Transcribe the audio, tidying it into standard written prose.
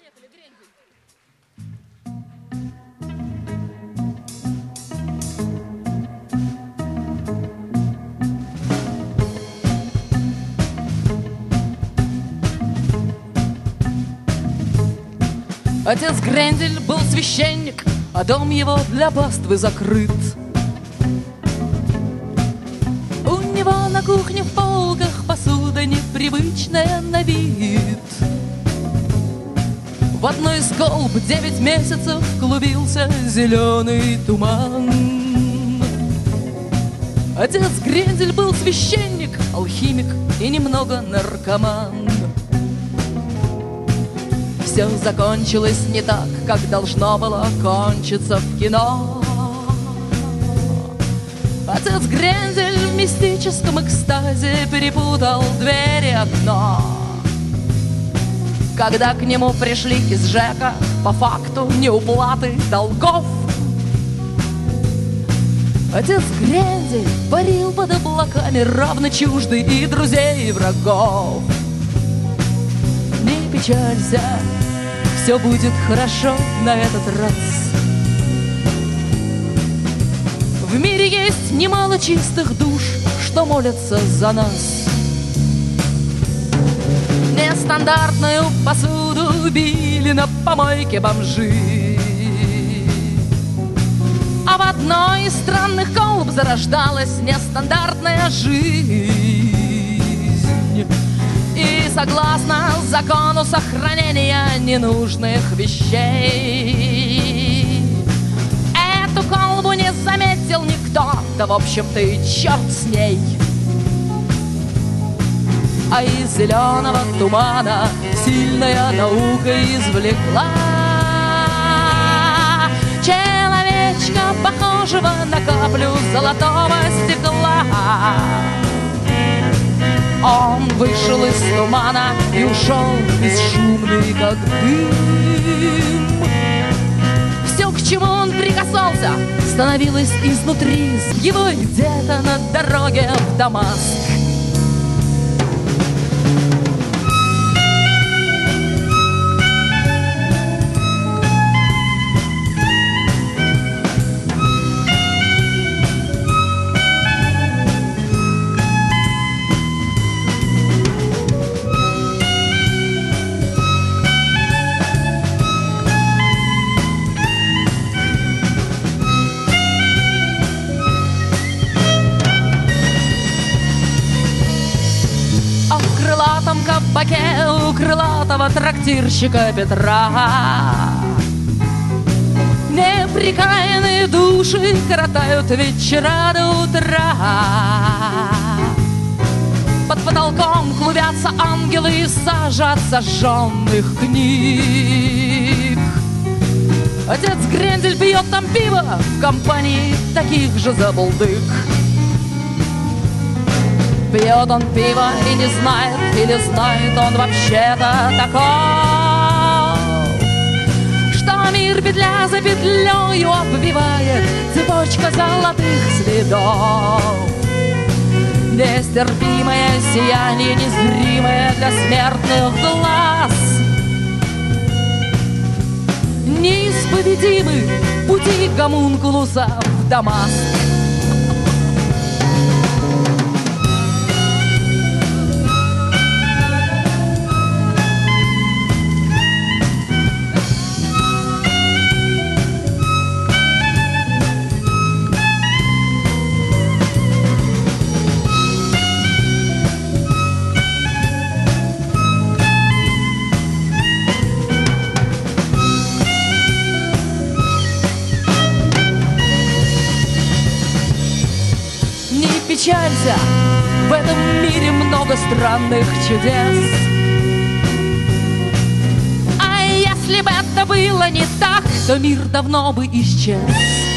Отец Грендель был священник, а дом его для паствы закрыт. У него на кухне в полках посуда непривычная на вид. В одной из колб 9 месяцев клубился зеленый туман. Отец Грендель был священник, алхимик и немного наркоман. Все закончилось не так, как должно было кончиться в кино. Отец Грендель в мистическом экстазе перепутал дверь и окно. Когда к нему пришли из ЖЭКа по факту неуплаты долгов, отец Грендель парил под облаками, равно чуждый и друзей, и врагов. Не печалься, все будет хорошо на этот раз. В мире есть немало чистых душ, что молятся за нас. Нестандартную посуду били на помойке бомжи, а в одной из странных колб зарождалась нестандартная жизнь. И согласно закону сохранения ненужных вещей, эту колбу не заметил никто, да в общем-то и черт с ней. А из зеленого тумана сильная наука извлекла человечка, похожего на каплю золотого стекла. Он вышел из тумана и ушел бесшумный, как дым. Все, к чему он прикасался, становилось изнутри его где-то на дороге в Дамаск. У крылатого трактирщика Петра неприкаянные души коротают вечера до утра. Под потолком клубятся ангелы и сажа от сожженных книг. Отец Грендель пьет там пиво в компании таких же забулдык. Пьет он пиво и не знает, или знает он вообще-то таков, что мир петля за петлею обвивает цепочка золотых следов. Нестерпимое сияние, незримое для смертных глаз. Неисповедимы пути гомункулуса в Дамаск. Печалься, в этом мире много странных чудес. А если бы это было не так, то мир давно бы исчез.